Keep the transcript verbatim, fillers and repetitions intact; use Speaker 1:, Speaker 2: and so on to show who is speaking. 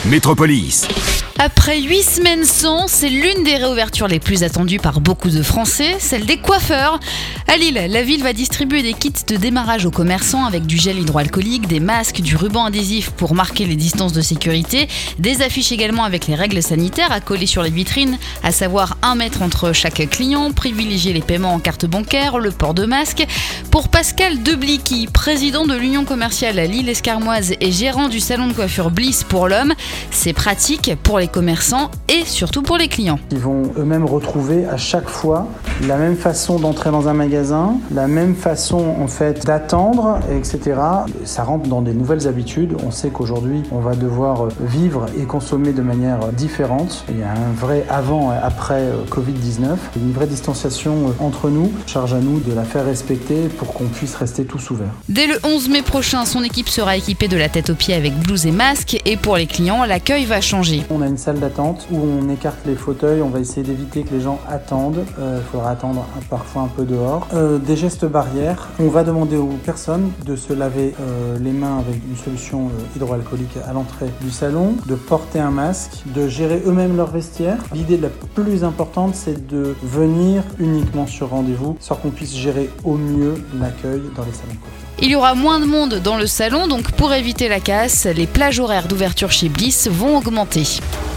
Speaker 1: Métropolis.
Speaker 2: Après huit semaines sans, c'est l'une des réouvertures les plus attendues par beaucoup de Français, celle des coiffeurs. À Lille, la ville va distribuer des kits de démarrage aux commerçants avec du gel hydroalcoolique, des masques, du ruban adhésif pour marquer les distances de sécurité, des affiches également avec les règles sanitaires à coller sur les vitrines, à savoir un mètre entre chaque client, privilégier les paiements en carte bancaire, le port de masque. Pour Pascal Deblicki, président de l'Union commerciale à Lille-Escarmoise et gérant du salon de coiffure Bliss pour l'homme, c'est pratique pour les commerçants et surtout pour les clients.
Speaker 3: Ils vont eux-mêmes retrouver à chaque fois la même façon d'entrer dans un magasin, la même façon en fait d'attendre, et cetera. Ça rentre dans des nouvelles habitudes. On sait qu'aujourd'hui, on va devoir vivre et consommer de manière différente. Il y a un vrai avant et après covid dix-neuf, une vraie distanciation entre nous. Charge à nous de la faire respecter pour qu'on puisse rester tous ouverts.
Speaker 2: Dès le onze mai prochain, son équipe sera équipée de la tête aux pieds avec blouse et masque. Et pour les clients, l'accueil va changer.
Speaker 3: On a une salle d'attente où on écarte les fauteuils. On va essayer d'éviter que les gens attendent. Il euh, faudra attendre parfois un peu dehors. Euh, des gestes barrières. On va demander aux personnes de se laver euh, les mains avec une solution euh, hydroalcoolique à l'entrée du salon, de porter un masque, de gérer eux-mêmes leur vestiaire. L'idée la plus importante, c'est de venir uniquement sur rendez-vous, sans qu'on puisse gérer au mieux l'accueil dans les salons de coiffure.
Speaker 2: Il y aura moins de monde dans le salon, donc pour éviter la casse, les plages horaires d'ouverture chez Bliss vont augmenter.